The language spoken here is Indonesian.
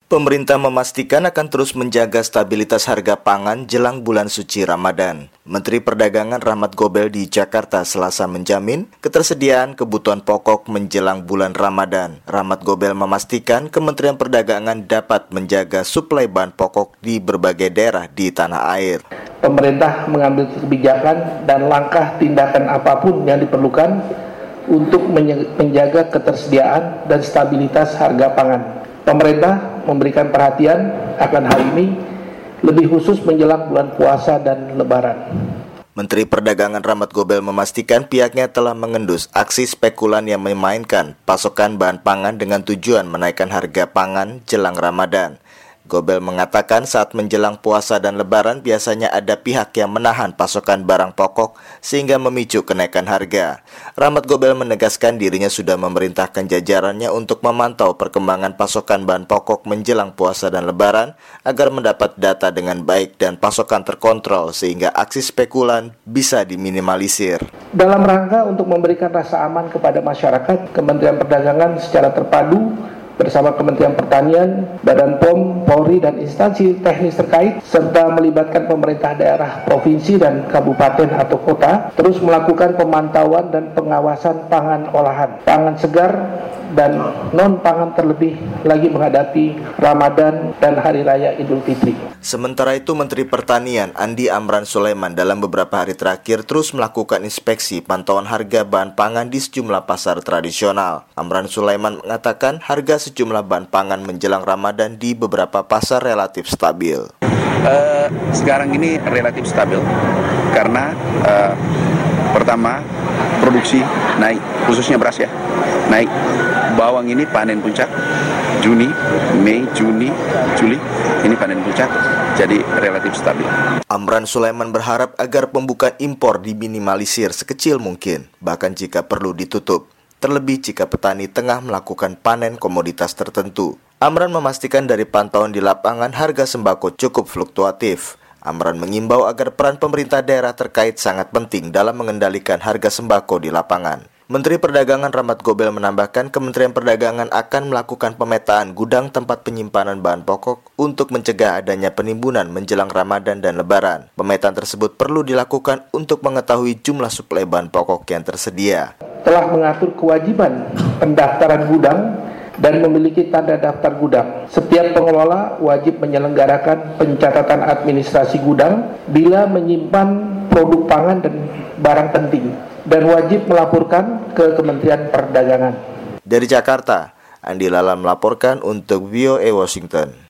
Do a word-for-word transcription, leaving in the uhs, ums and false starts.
Pemerintah memastikan akan terus menjaga stabilitas harga pangan jelang bulan suci Ramadan. Menteri Perdagangan Rahmat Gobel di Jakarta Selasa menjamin ketersediaan kebutuhan pokok menjelang bulan Ramadan. Rahmat Gobel memastikan Kementerian Perdagangan dapat menjaga suplai bahan pokok di berbagai daerah di tanah air. Pemerintah mengambil kebijakan dan langkah tindakan apapun yang diperlukan untuk menjaga ketersediaan dan stabilitas harga pangan. Pemerintah memberikan perhatian akan hal ini, lebih khusus menjelang bulan puasa dan lebaran. Menteri Perdagangan Rahmat Gobel memastikan pihaknya telah mengendus aksi spekulan yang memainkan pasokan bahan pangan dengan tujuan menaikkan harga pangan jelang Ramadan. Gobel mengatakan saat menjelang puasa dan lebaran biasanya ada pihak yang menahan pasokan barang pokok sehingga memicu kenaikan harga. Rahmat Gobel menegaskan dirinya sudah memerintahkan jajarannya untuk memantau perkembangan pasokan bahan pokok menjelang puasa dan lebaran agar mendapat data dengan baik dan pasokan terkontrol sehingga aksi spekulan bisa diminimalisir. Dalam rangka untuk memberikan rasa aman kepada masyarakat, Kementerian Perdagangan secara terpadu bersama Kementerian Pertanian, Badan P O M, Polri, dan instansi teknis terkait, serta melibatkan pemerintah daerah, provinsi, dan kabupaten atau kota, terus melakukan pemantauan dan pengawasan pangan olahan, pangan segar, dan non-pangan terlebih lagi menghadapi Ramadan dan Hari Raya Idul Fitri. Sementara itu, Menteri Pertanian Andi Amran Sulaiman dalam beberapa hari terakhir terus melakukan inspeksi pantauan harga bahan pangan di sejumlah pasar tradisional. Amran Sulaiman mengatakan harga sejumlah bahan pangan menjelang Ramadan di beberapa pasar relatif stabil. Uh, sekarang ini relatif stabil karena uh, pertama produksi naik, khususnya beras ya, naik. Bawang ini panen puncak Juni, Mei, Juni, Juli, ini panen puncak, jadi relatif stabil. Amran Sulaiman berharap agar pembukaan impor diminimalisir sekecil mungkin, bahkan jika perlu ditutup, terlebih jika petani tengah melakukan panen komoditas tertentu. Amran memastikan dari pantauan di lapangan harga sembako cukup fluktuatif. Amran mengimbau agar peran pemerintah daerah terkait sangat penting dalam mengendalikan harga sembako di lapangan. Menteri Perdagangan Rahmat Gobel menambahkan Kementerian Perdagangan akan melakukan pemetaan gudang tempat penyimpanan bahan pokok untuk mencegah adanya penimbunan menjelang Ramadan dan Lebaran. Pemetaan tersebut perlu dilakukan untuk mengetahui jumlah suplai bahan pokok yang tersedia. Telah mengatur kewajiban pendaftaran gudang dan memiliki tanda daftar gudang. Setiap pengelola wajib menyelenggarakan pencatatan administrasi gudang bila menyimpan produk pangan dan barang penting, dan wajib melaporkan ke Kementerian Perdagangan. Dari Jakarta, Andi Lala melaporkan untuk V O A Washington.